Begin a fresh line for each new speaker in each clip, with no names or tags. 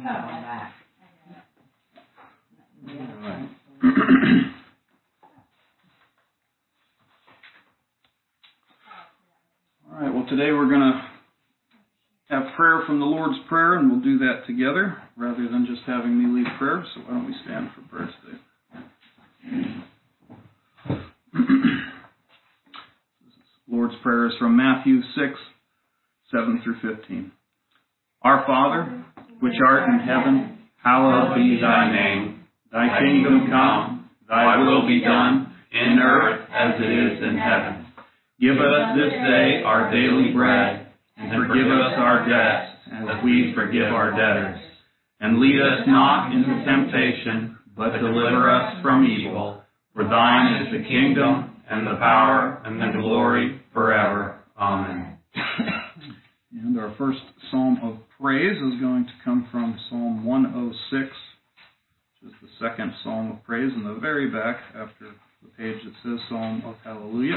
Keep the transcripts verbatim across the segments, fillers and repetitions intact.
All right, well, today we're going to have prayer from the Lord's Prayer, and we'll do that together rather than just having me lead prayer. So why don't we stand for prayer today? Lord's Prayer is from Matthew six, seven through fifteen. Our Father, which art in heaven, hallowed be thy name. Thy kingdom come, thy will be done, in earth as it is in heaven. Give us this day our daily bread, and forgive us our debts, as we forgive our debtors. And lead us not into temptation, but deliver us from evil. For thine is the kingdom, and the power, and the glory, forever. Amen. And our first psalm of praise is going to come from Psalm one oh six, which is the second psalm of praise in the very back after the page that says Psalm of Hallelujah.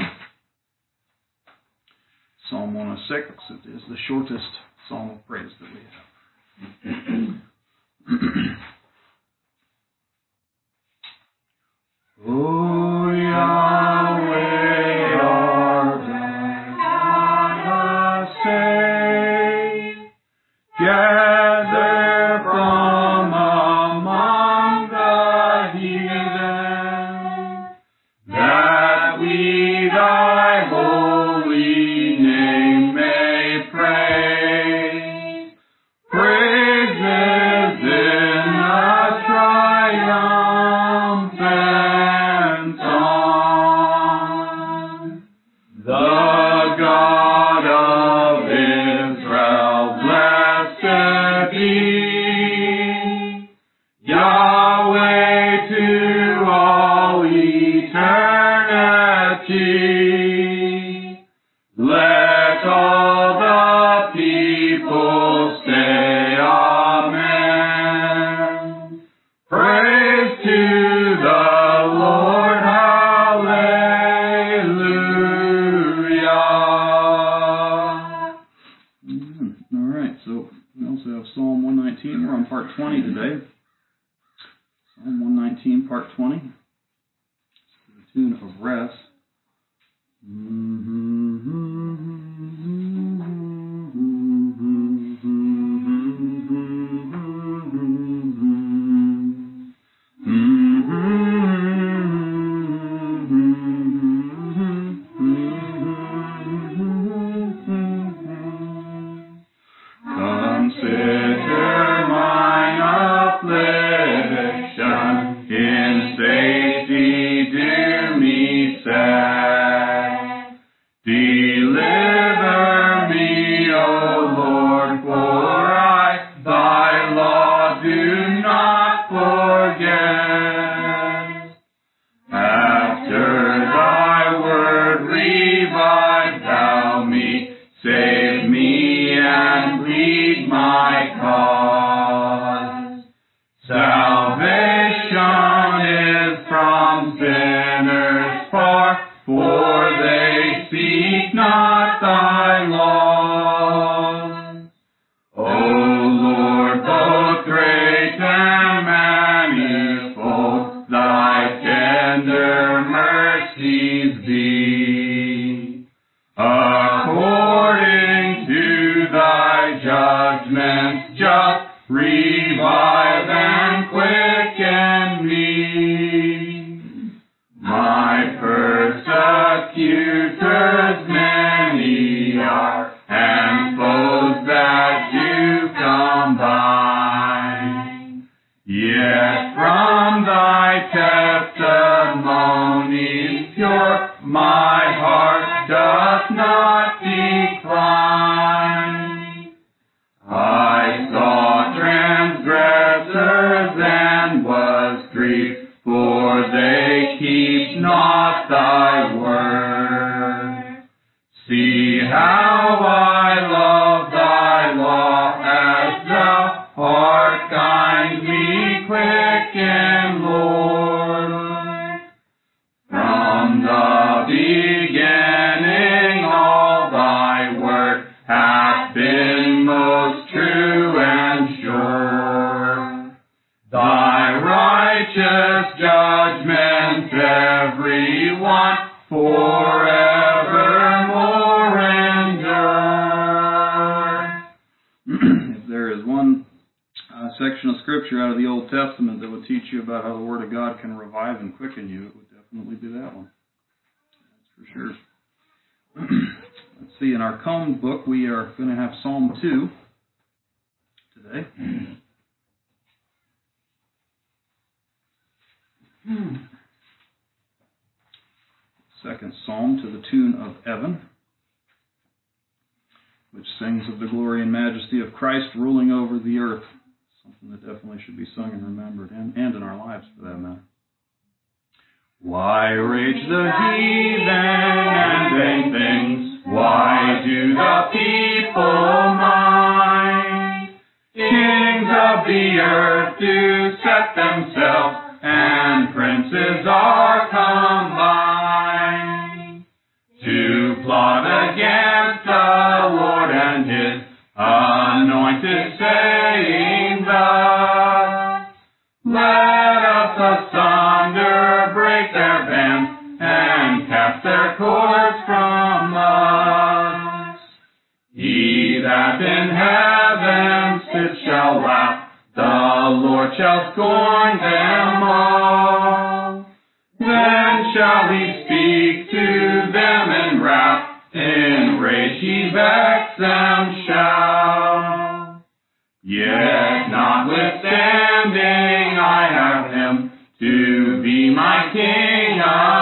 Psalm one oh six is the shortest psalm of praise that we have. O Yahweh, our God, save, gather from among the heathen, that we thy holy name may praise. Praises in a triumphant song. The God of Israel, blessed be, Yahweh to all eternity. Let all the people say amen. Praise to the Lord, hallelujah. Amen. All right, so we also have Psalm one nineteen. We're on part twenty today. Psalm one nineteen, part twenty. To the tune of Rest. Consider mine affliction, in safety do me set. Deliver me, O Lord, for I thy law do not forget. After thy word revive thou me, save me and plead my cause. Salvation is from sinners far, for they seek not thy laws. O Lord, both great and manifold, thy tender mercies be. According to thy judgments just, revive and quicken me. My persecutors many are, and foes that do combine. Yet from thy testimonies pure, my heart doth not decline. I saw transgressors and was grieved, for they keep not thy word. See how I love thy law, as thou art kindly quicken, Lord. From the righteous judgments every one forevermore endure. If there is one uh, section of Scripture out of the Old Testament that would teach you about how the Word of God can revive and quicken you, it would definitely be that one. That's for sure. Let's see, in our Cone book, we are going to have Psalm two today. Second Psalm to the tune of Evan, which sings of the glory and majesty of Christ ruling over the earth. Something that definitely should be sung and remembered, and, and in our lives for that matter. Why rage the heathen and vain things? Why do the people mind? Kings of the earth do set themselves, and princes are combined to plot against the Lord and His anointed, saying thus, let us asunder break their bands, and cast their cords from us. He that in heaven sits shall laugh, the Lord shall scorn them all. Then shall He speak to them in wrath, in rage He vex them shall. Yet notwithstanding I have Him to be my King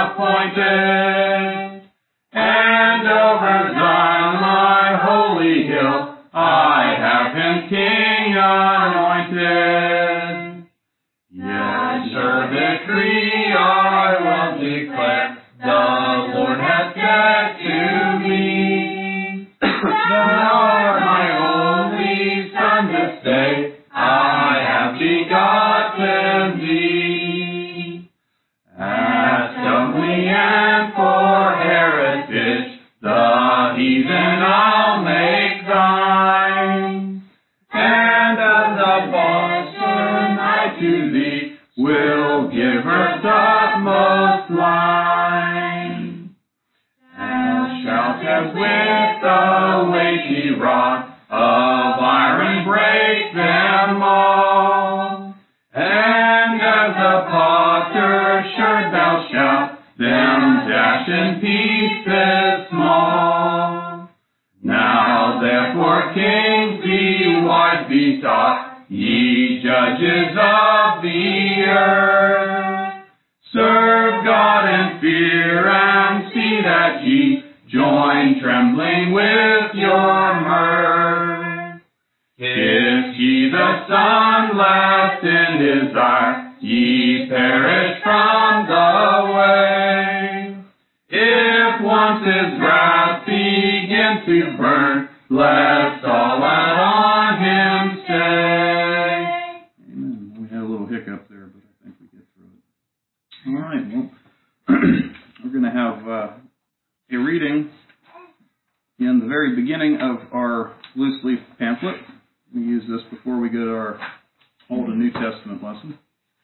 appointed, and over Zion my holy hill I have Him King anointed. Yet sure decree I will declare, the Lord has said to me, thou art my only Son this day, I have begotten thee. Ask of me and for heritage, the heathen I'll make thine, and as a portion I to thee will give earth's utmost line. Thou shalt as with the weighty rod of iron break them all, and as a potter sure thou shalt them dash in pieces small. Now therefore, kings, be wise, be taught, ye judges of the earth. Serve God in fear, and see that ye join trembling with your mirth. Kiss ye the Son, lest in His ire ye perish from the way. If once His wrath begin to burn, let's all out on Him stay. Amen. We had a little hiccup there, but I think we get through it. All right, well, we're going to have uh, a reading in the very beginning of our loose leaf pamphlet. We use this before we go to our Old and New Testament lesson,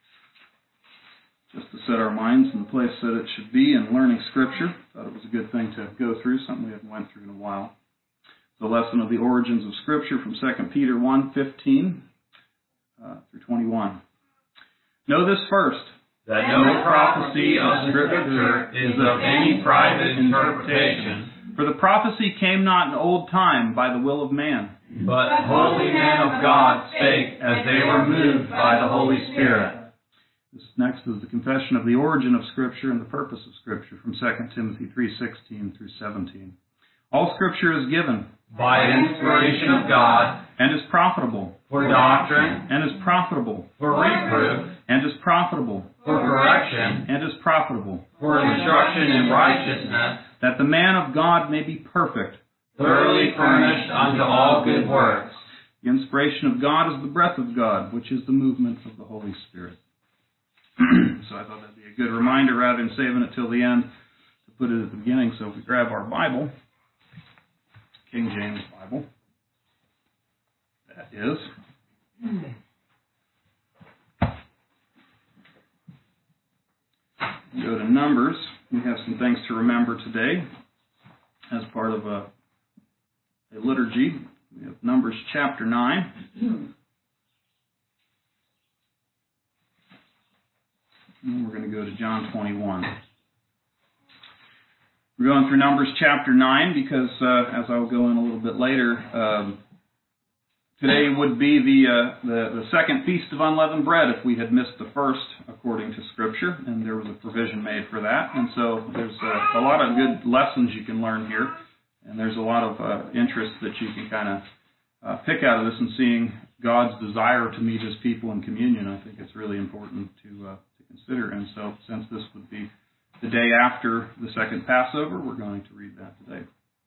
just to set our minds in the place that it should be in learning Scripture. Thought it was a good thing to go through, something we haven't went through in a while. The lesson of the origins of Scripture from Second Peter one, fifteen uh, through twenty-one. Know this first,
that no prophecy of Scripture is of any private interpretation.
For the prophecy came not in old time by the will of man,
but holy men of God spake as they were moved by the Holy Spirit.
This next is the confession of the origin of Scripture and the purpose of Scripture from Second Timothy three, sixteen through seventeen. All Scripture is given
by inspiration of God,
and is profitable
for doctrine,
and is profitable
for reproof,
and is profitable
for correction,
and is profitable
for instruction in righteousness,
that the man of God may be perfect,
thoroughly furnished unto all good works.
The inspiration of God is the breath of God, which is the movement of the Holy Spirit. So I thought that'd be a good reminder, rather than saving it till the end, to put it at the beginning. So if we grab our Bible, King James Bible, that is go to Numbers. We have some things to remember today as part of a, a liturgy. We have Numbers chapter nine. And we're going to go to John twenty-one. We're going through Numbers chapter nine because, uh, as I'll go in a little bit later, um, today would be the, uh, the the second Feast of Unleavened Bread if we had missed the first, according to Scripture, and there was a provision made for that. And so there's a, a lot of good lessons you can learn here, and there's a lot of uh, interest that you can kind of uh, pick out of this and seeing God's desire to meet His people in communion. I think it's really important to uh, to consider. And so since this would be the day after the second Passover, we're going to read that today.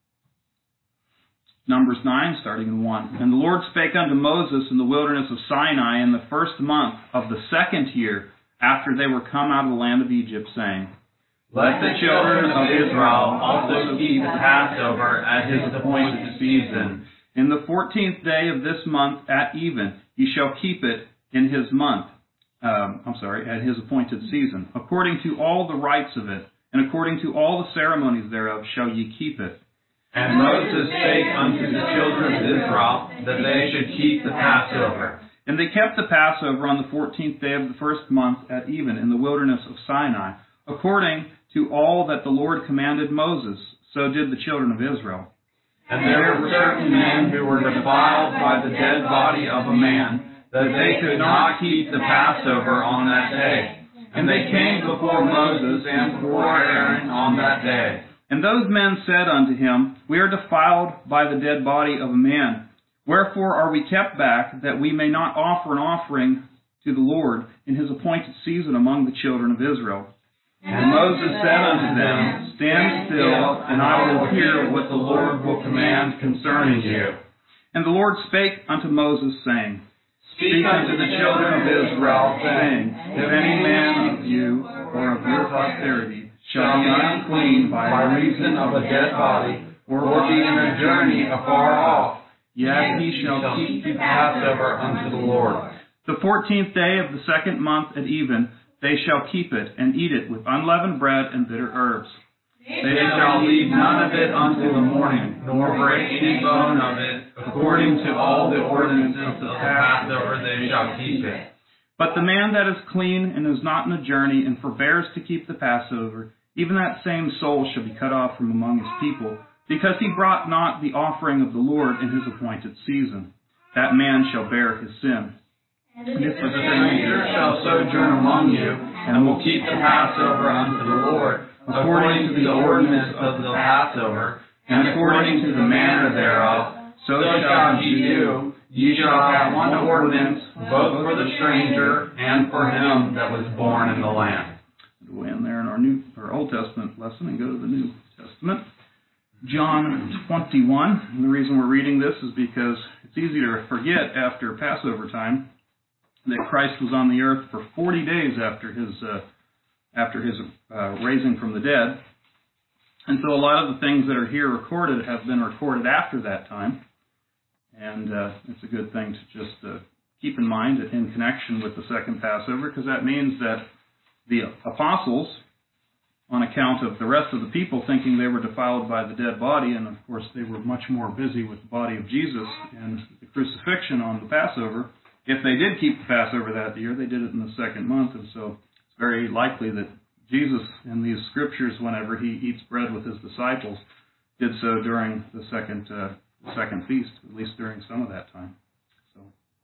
Numbers nine, starting in one. And the Lord spake unto Moses in the wilderness of Sinai in the first month of the second year after they were come out of the land of Egypt, saying,
Let the children of Israel also keep the Passover at his appointed season.
In the fourteenth day of this month at even, ye shall keep it in his month. Um, I'm sorry, at his appointed season. According to all the rites of it, and according to all the ceremonies thereof, shall ye keep it.
And Moses spake unto the children of Israel that they should keep the Passover.
And they kept the Passover on the fourteenth day of the first month at even in the wilderness of Sinai, according to all that the Lord commanded Moses. So did the children of Israel.
And there were certain men who were defiled by the dead body of a man, that they could not keep the Passover on that day. And they came before Moses and before Aaron on that day.
And those men said unto him, We are defiled by the dead body of a man. Wherefore are we kept back, that we may not offer an offering to the Lord in his appointed season among the children of Israel? And Moses said unto them, Stand still, and I will hear what the Lord will command concerning you. And the Lord spake unto Moses, saying, Speak unto the children of Israel, saying, If any man of you or of your posterity shall be unclean by reason of a dead body, or be in a journey afar off, yet he shall keep the Passover unto the Lord. The fourteenth day of the second month at even, they shall keep it, and eat it with unleavened bread and bitter herbs.
They shall leave none of it until the morning, nor break any bone of it. According to all the ordinances of the Passover, they shall keep it.
But the man that is clean and is not in a journey, and forbears to keep the Passover, even that same soul shall be cut off from among his people, because he brought not the offering of the Lord in his appointed season. That man shall bear his sin.
And if a stranger shall sojourn among you, and will keep the Passover unto the Lord, according to the ordinance of the Passover, and according to the manner thereof, so shall ye do. Ye shall have one ordinance, both for the stranger and for him that was born in the land.
We'll end there in our New, our Old Testament lesson and go to the New Testament. John twenty-one. And the reason we're reading this is because it's easy to forget after Passover time that Christ was on the earth for forty days after his uh, after his uh, raising from the dead. And so a lot of the things that are here recorded have been recorded after that time. And uh, it's a good thing to just uh, keep in mind in connection with the second Passover, because that means that the apostles, on account of the rest of the people thinking they were defiled by the dead body, and of course they were much more busy with the body of Jesus and the crucifixion on the Passover, if they did keep the Passover that year, they did it in the second month. And so it's very likely that Jesus, in these scriptures, whenever he eats bread with his disciples, did so during the second uh, the second feast, at least during some of that time. So,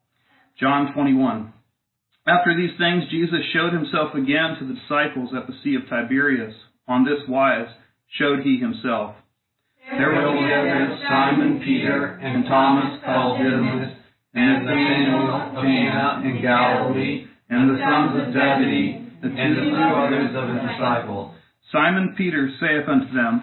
John twenty-one. After these things, Jesus showed himself again to the disciples at the Sea of Tiberias. On this wise showed he himself. There was there
Simon Peter, and Thomas called Didymus, and Nathanael of Cana in Galilee, and the sons of Zebedee, and the two others of his disciples.
Simon Peter saith unto them,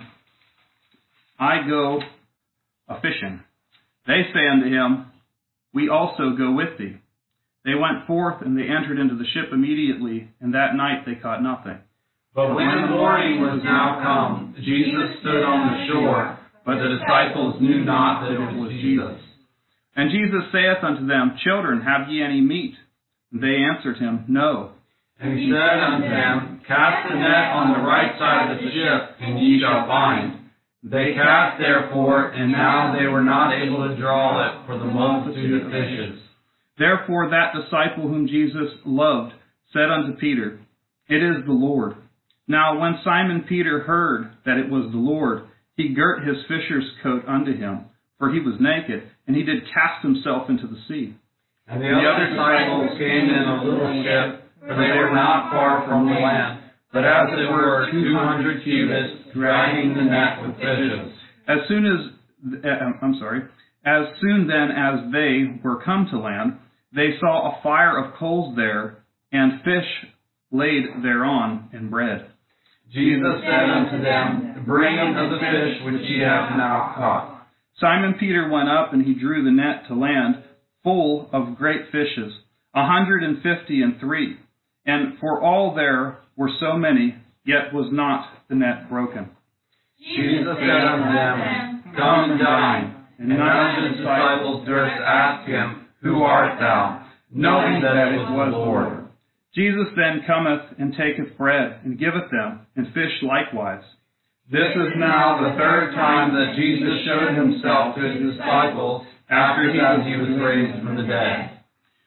I go a-fishing. They say unto him, We also go with thee. They went forth, and they entered into the ship immediately, and that night they caught nothing.
But when the morning was now come, Jesus stood on the shore, but the disciples knew not that it was Jesus.
And Jesus saith unto them, Children, have ye any meat? And they answered him, No.
And he said unto them, Cast the net on the right side of the ship, and ye shall find. They cast therefore, and now they were not able to draw it for the multitude of fishes.
Therefore that disciple whom Jesus loved said unto Peter, It is the Lord. Now when Simon Peter heard that it was the Lord, he girt his fisher's coat unto him, for he was naked, and he did cast himself into the sea.
And the other disciples came in a little ship, for they were not far from the land, but as it were two hundred cubits, dragging the net with fishes.
As soon as, uh, I'm sorry, as soon then as they were come to land, they saw a fire of coals there, and fish laid thereon, and bread.
Jesus said unto them, Bring of the fish which ye have now caught.
Simon Peter went up, and he drew the net to land, full of great fishes, a hundred and fifty and three. And for all there were so many, yet was not the net broken.
Jesus said unto them, Come and dine. And none of his disciples durst ask him, Who art thou? Knowing that it was the Lord.
Jesus then cometh and taketh bread, and giveth them, and fish likewise.
This is now the third time that Jesus showed himself to his disciples after that he was raised from the dead.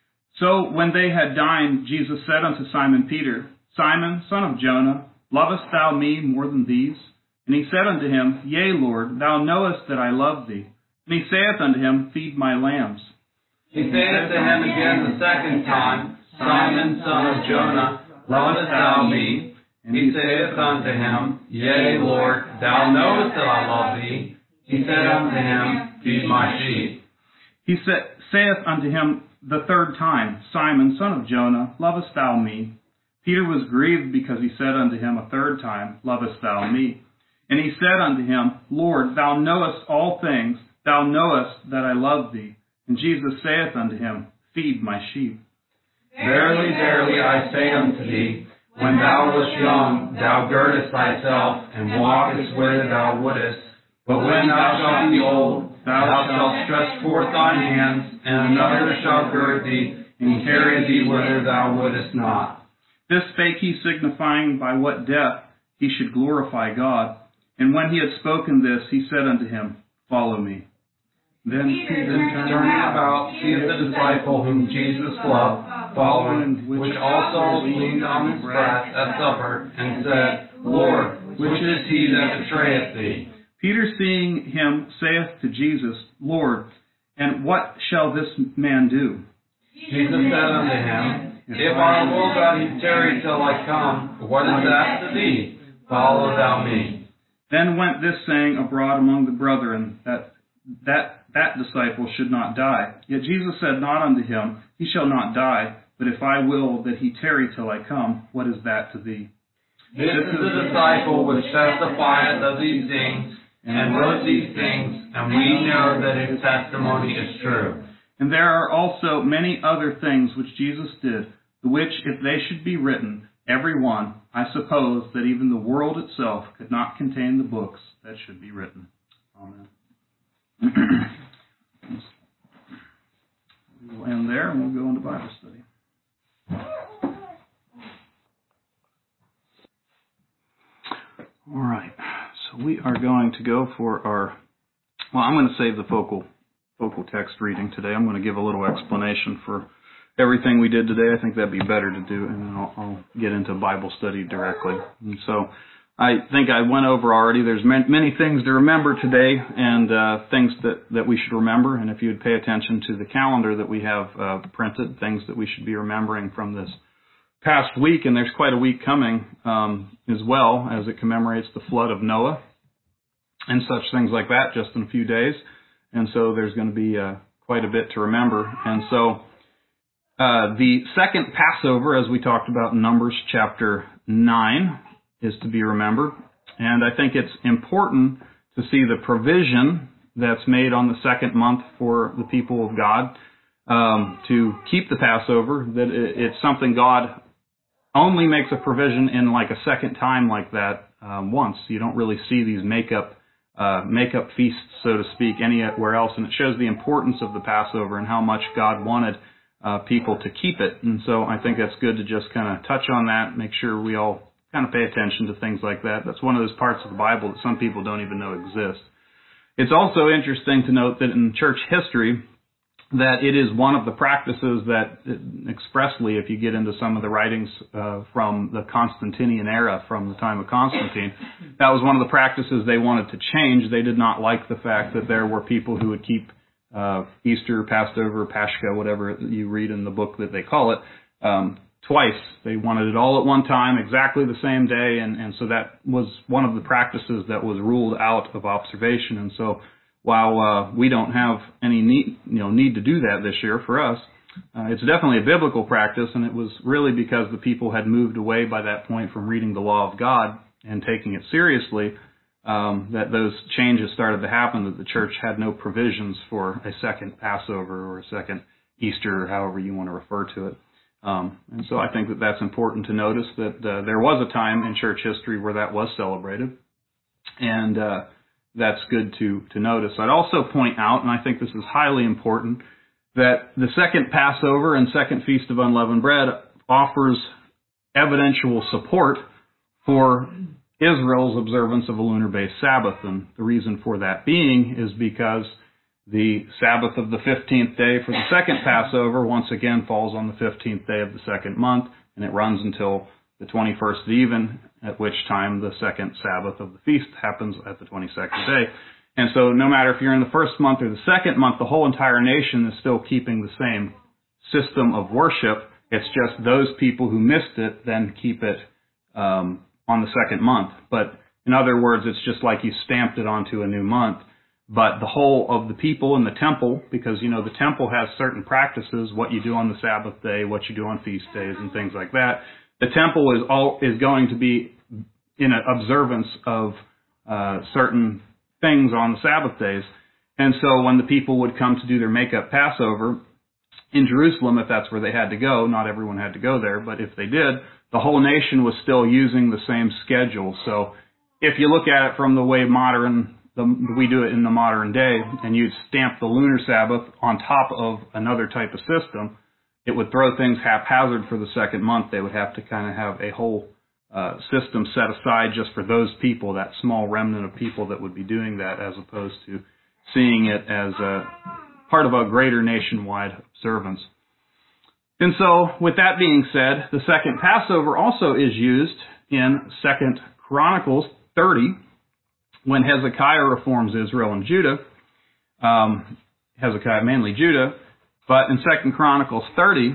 So when they had dined, Jesus said unto Simon Peter, Simon, son of Jonah, lovest thou me more than these? And he said unto him, Yea, Lord, thou knowest that I love thee. And he saith unto him, Feed my lambs.
He saith to him again the second time, Simon, son of Jonah, lovest thou me? And he saith unto him, Yea, Lord, thou knowest that I love thee. He said unto him, Feed my sheep.
He sa- saith unto him the third time, Simon, son of Jonah, lovest thou me? Peter was grieved because he said unto him a third time, Lovest thou me? And he said unto him, Lord, thou knowest all things, thou knowest that I love thee. And Jesus saith unto him, Feed my sheep.
Verily, verily, I say unto thee, when thou wast young, thou girdest thyself, and walkest whither thou wouldest. But when thou shalt be old, thou shalt stretch forth thine hands, and another shall gird thee, and carry thee whither thou wouldest not.
This spake he, signifying by what death he should glorify God. And when he had spoken this, he said unto him, Follow me. Then Peter,
turning about, seeth the disciple whom Jesus loved, following, which also leaned on his breast at supper, and said, Lord, which is he that betrayeth thee?
Peter, seeing him, saith to Jesus, Lord, and what shall this man do?
Jesus said unto him, If I will that he tarry till I come, what is that to thee? Follow thou me.
Then went this saying abroad among the brethren, that that that disciple should not die. Yet Jesus said not unto him, He shall not die, but if I will that he tarry till I come, what is that to thee?
This is the disciple which testifieth of these things, and wrote these things, and we know that his testimony is true.
And there are also many other things which Jesus did, the which, if they should be written, every one, I suppose that even the world itself could not contain the books that should be written. Amen. We'll end there, and we'll go into Bible study. All right, so we are going to go for our, well, I'm going to save the focal focal text reading today. I'm going to give a little explanation for everything we did today. I think that'd be better to do, and then I'll, I'll get into Bible study directly. And so I think I went over already. There's many things to remember today, and uh, things that, that we should remember. And if you would pay attention to the calendar that we have uh, printed, things that we should be remembering from this past week, and there's quite a week coming um, as well, as it commemorates the flood of Noah and such things like that just in a few days. And so there's going to be uh, quite a bit to remember. And so uh, the second Passover, as we talked about in Numbers chapter nine, is to be remembered. And I think it's important to see the provision that's made on the second month for the people of God um, to keep the Passover, that it's something God only makes a provision in like a second time like that um, once. You don't really see these makeup uh, makeup feasts, so to speak, anywhere else. And it shows the importance of the Passover and how much God wanted uh, people to keep it. And so I think that's good to just kind of touch on that, make sure we all kind of pay attention to things like that. That's one of those parts of the Bible that some people don't even know exist. It's also interesting to note that in church history, that it is one of the practices that expressly, if you get into some of the writings uh, from the Constantinian era, from the time of Constantine, that was one of the practices they wanted to change. They did not like the fact that there were people who would keep uh, Easter, Passover, Paschal, whatever you read in the book that they call it, um, twice. They wanted it all at one time, exactly the same day, and, and so that was one of the practices that was ruled out of observation. And so while uh, we don't have any need, you know, need to do that this year for us, uh, it's definitely a biblical practice, and it was really because the people had moved away by that point from reading the law of God and taking it seriously um, that those changes started to happen, that the church had no provisions for a second Passover or a second Easter, or however you want to refer to it. Um, and so I think that that's important to notice that uh, there was a time in church history where that was celebrated, and uh, that's good to, to notice. I'd also point out, and I think this is highly important, that the second Passover and second Feast of Unleavened Bread offers evidential support for Israel's observance of a lunar-based Sabbath. And the reason for that being is because the Sabbath of the fifteenth day for the second Passover once again falls on the fifteenth day of the second month, and it runs until the twenty-first of even, at which time the second Sabbath of the feast happens at the twenty-second day. And so no matter if you're in the first month or the second month, the whole entire nation is still keeping the same system of worship. It's just those people who missed it then keep it um, on the second month. But in other words, it's just like you stamped it onto a new month. But the whole of the people in the temple, because, you know, the temple has certain practices, what you do on the Sabbath day, what you do on feast days, and things like that. The temple is all is going to be in an observance of uh, certain things on the Sabbath days. And so when the people would come to do their makeup Passover in Jerusalem, if that's where they had to go, not everyone had to go there, but if they did, the whole nation was still using the same schedule. So if you look at it from the way modern the, we do it in the modern day, and you'd stamp the lunar Sabbath on top of another type of system, it would throw things haphazard for the second month. They would have to kind of have a whole uh, system set aside just for those people, that small remnant of people that would be doing that, as opposed to seeing it as a part of a greater nationwide observance. And so, with that being said, the second Passover also is used in Second Chronicles thirty, when Hezekiah reforms Israel and Judah. Um, Hezekiah, mainly Judah. But in Second Chronicles thirty,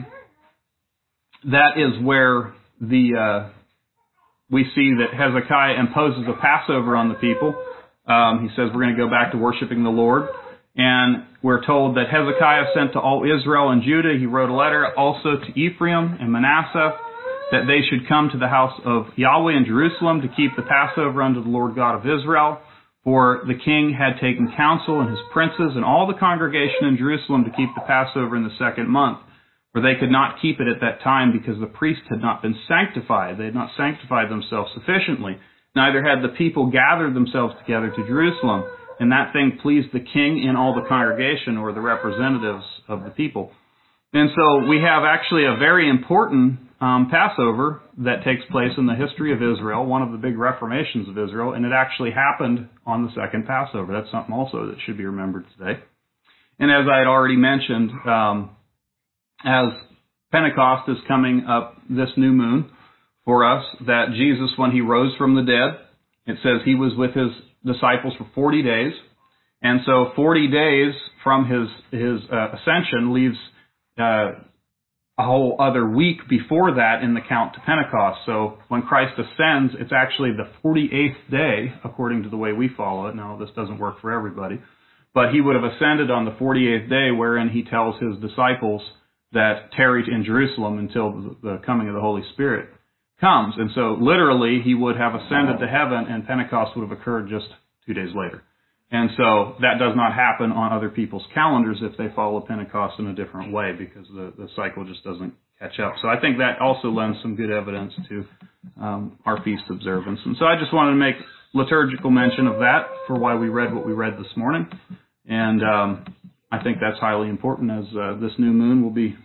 that is where the uh, we see that Hezekiah imposes a Passover on the people. Um, he says, we're going to go back to worshiping the Lord. And we're told that Hezekiah sent to all Israel and Judah, he wrote a letter also to Ephraim and Manasseh, that they should come to the house of Yahweh in Jerusalem to keep the Passover unto the Lord God of Israel. For the king had taken counsel and his princes and all the congregation in Jerusalem to keep the Passover in the second month. For they could not keep it at that time because the priests had not been sanctified. They had not sanctified themselves sufficiently. Neither had the people gathered themselves together to Jerusalem. And that thing pleased the king and all the congregation, or the representatives of the people. And so we have actually a very important um, Passover that takes place in the history of Israel, one of the big reformations of Israel, and it actually happened on the second Passover. That's something also that should be remembered today. And as I had already mentioned, um, as Pentecost is coming up this new moon for us, that Jesus, when he rose from the dead, it says he was with his disciples for forty days. And so forty days from his, his uh, ascension leaves uh, a whole other week before that in the count to Pentecost. So when Christ ascends, it's actually the forty-eighth day, according to the way we follow it. Now, this doesn't work for everybody. But he would have ascended on the forty-eighth day, wherein he tells his disciples that tarry in Jerusalem until the coming of the Holy Spirit comes. And so literally he would have ascended to heaven, and Pentecost would have occurred just two days later. And so that does not happen on other people's calendars if they follow Pentecost in a different way, because the, the cycle just doesn't catch up. So I think that also lends some good evidence to um, our feast observance. And so I just wanted to make liturgical mention of that for why we read what we read this morning. And um, I think that's highly important, as uh, this new moon will be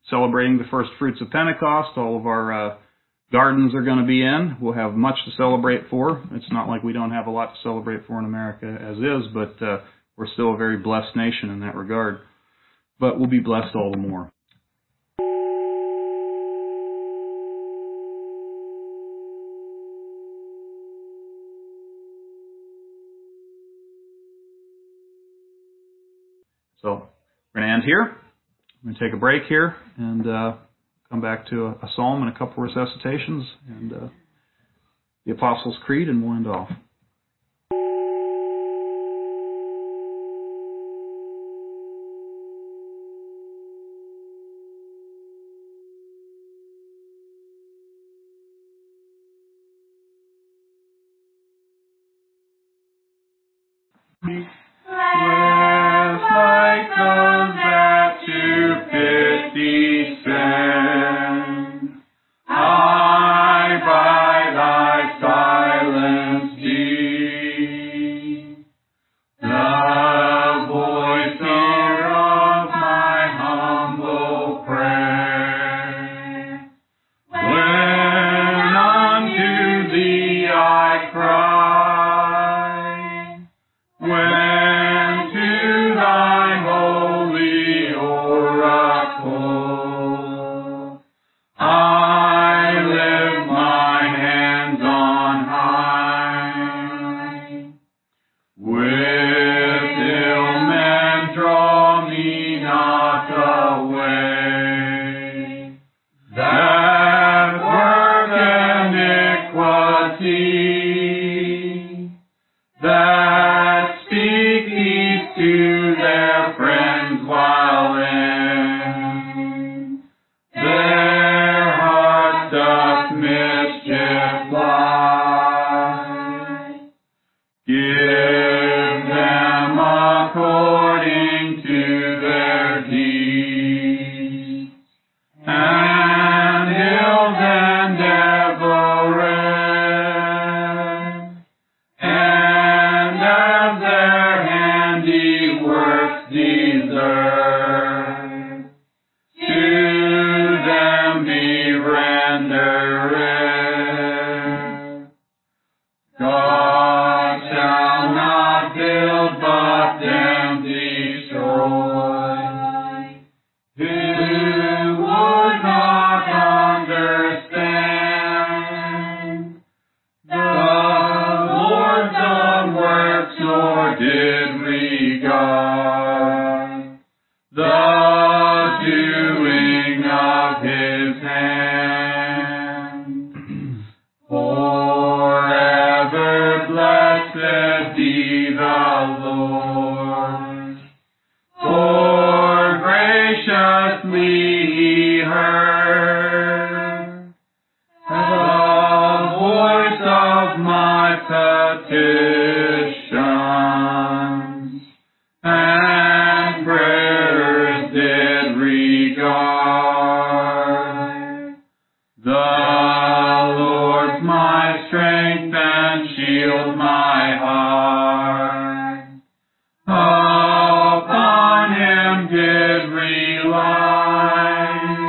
celebrating the first fruits of Pentecost. All of our uh, gardens are going to be in. We'll have much to celebrate for. It's not like we don't have a lot to celebrate for in America as is, but uh, we're still a very blessed nation in that regard. But we'll be blessed all the more. So we're going to end here. We're going to take a break here and uh, come back to a, a psalm and a couple recitations and uh, the Apostles' Creed, and we'll end off. Blessed like those that to pity send, I by thy silence be, the voice of my humble prayer. When unto thee I cry, when to thine holy oracle I lift my hands on high, with ill men draw me not away, that work iniquity, that speak peace to their friends while in their hearts doth mischief lie. Give them according to their deeds, and ills endeavoureth, and as their handiworks deserve, to them be rendered. God shall not build, but them destroy. Who would not understand the Lord's own works, nor did regard the doing of his hand? Forever blessed be the Lord, for graciously he heard the voice of my petitions, and prayers did regard. The Lord's my strength and shield my heart, upon him did rely,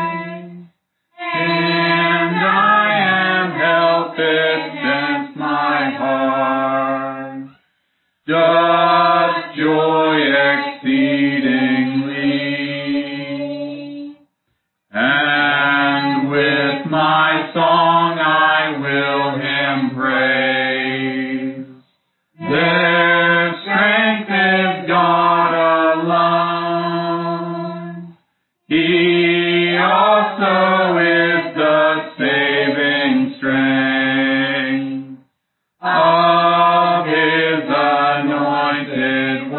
and I am helped since my heart doth joy exceedingly. And with my song I will him praise. Their strength is God alone. He also is the saving strength of his anointed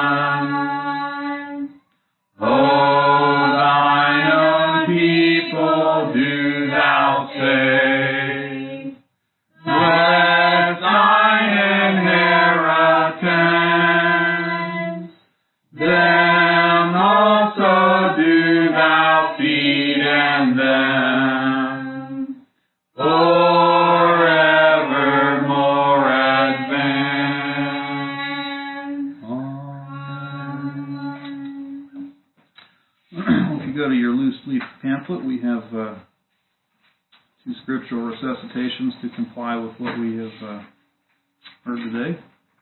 one. O thine own people do thou save. two scriptural resuscitations to comply with what we have uh, heard today.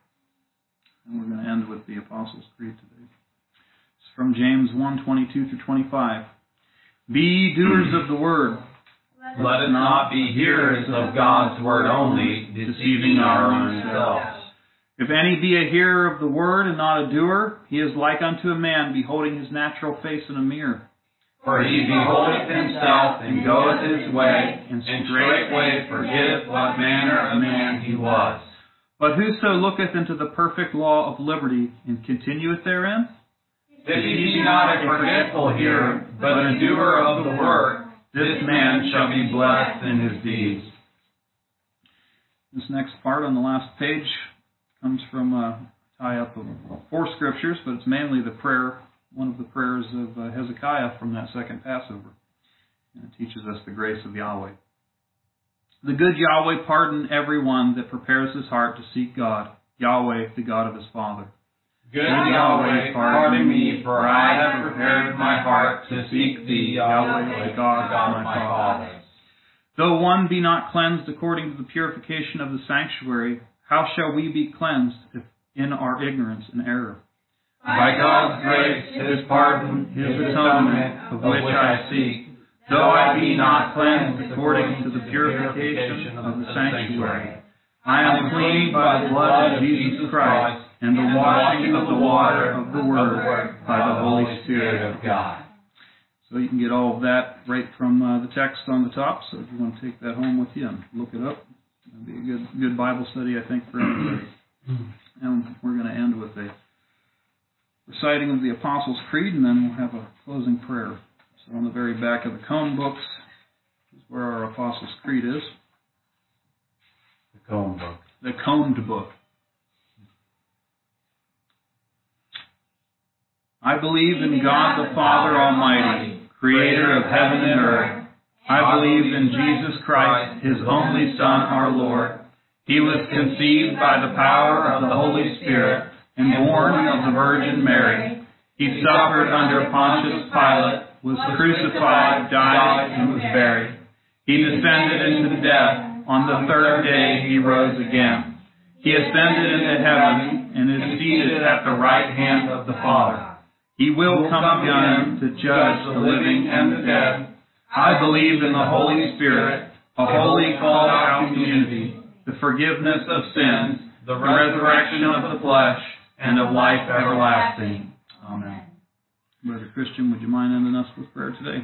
And we're going to end with the Apostles' Creed today. It's from James one, twenty-two through twenty-five. Be ye doers of the word.
Let us not be hearers of God's word only, deceiving our own selves.
If any be a hearer of the word and not a doer, he is like unto a man beholding his natural face in a mirror.
For he beholdeth himself, and goeth his way, and straightway forgetteth what manner of man he was.
But whoso looketh into the perfect law of liberty, and continueth therein?
If he be not a forgetful hearer, but a doer of the word, this man shall be blessed in his deeds.
This next part on the last page comes from a tie-up of four scriptures, but it's mainly the prayer, one of the prayers of uh, Hezekiah from that second Passover. And it teaches us the grace of Yahweh. The good Yahweh pardon every one that prepares his heart to seek God, Yahweh, the God of his father.
Good Yahweh, pardon me, for I have prepared my heart to seek thee, Yahweh, the God of my fathers.
Though one be not cleansed according to the purification of the sanctuary, how shall we be cleansed if in our ignorance and error?
By God's grace, his pardon, his atonement, of which I seek, though I be not cleansed according to the purification of the sanctuary, I am clean by the blood of Jesus Christ, and the washing of the water of the Word by the Holy Spirit of God.
So you can get all of that right from uh, the text on the top. So if you want to take that home with you and look it up, it'll be a good good Bible study, I think, for everybody. And we're going to end with a reciting of the Apostles' Creed, and then we'll have a closing prayer. So on the very back of the Cone books is where our Apostles' Creed is.
The Cone book.
The Coned book. I believe in God the Father Almighty, creator of heaven and earth. I believe in Jesus Christ, his only Son, our Lord. He was conceived by the power of the Holy Spirit and born of the Virgin Mary. He suffered under Pontius Pilate, was crucified, died, and was buried. He descended into death. On the third day he rose again. He ascended into heaven and is seated at the right hand of the Father. He will come again to judge the living and the dead. I believe in the Holy Spirit, a holy called out community, the forgiveness of sins, the resurrection of the flesh, and of life everlasting. Amen. Brother Christian, would you mind ending us with prayer today?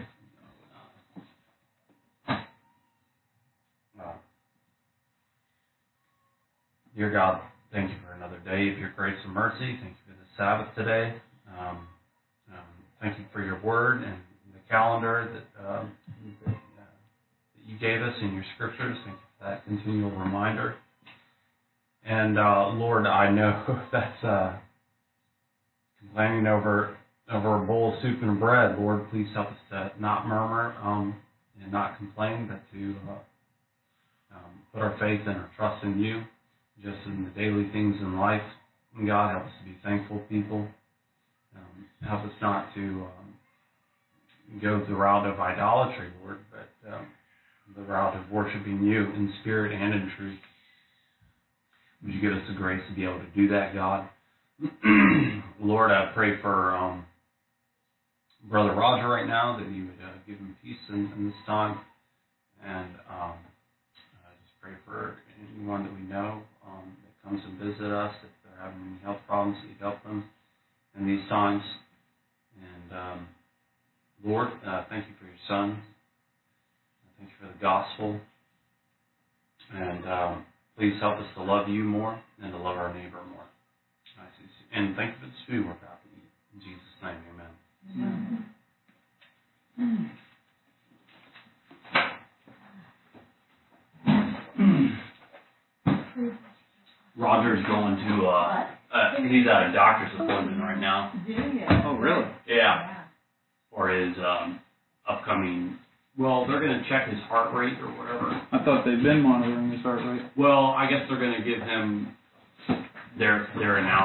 Dear God, thank you for another day of your grace and mercy. Thank you for the Sabbath today. Um, um, thank you for your word and the calendar that, um, that, uh, that you gave us in your scriptures. Thank you for that continual reminder. And uh, Lord, I know that's uh, complaining over over a bowl of soup and bread. Lord, please help us to not murmur um, and not complain, but to uh, um, put our faith and our trust in you, just in the daily things in life. And God, help us to be thankful people. Um, help us not to um, go the route of idolatry, Lord, but um, the route of worshiping you in spirit and in truth. Would you give us the grace to be able to do that, God? Lord, I pray for um, Brother Roger right now, that you would uh, give him peace in, in this time. And um, I just pray for anyone that we know um, that comes and visit us, if they're having any health problems, that you help them in these times. And um, Lord, uh, thank you for your Son. Thank you for the gospel. And um, please help us to love you more and to love our neighbor more. And thank you for this food we're about to eat. In Jesus' name, amen.
Amen.
Roger's going to, uh, uh, he's at a doctor's appointment right now.
Oh, really?
Yeah. For his um, upcoming, well, they're going to check his heart rate or whatever.
I thought they'd been monitoring his heart rate.
Well, I guess they're going to give him their, their analysis.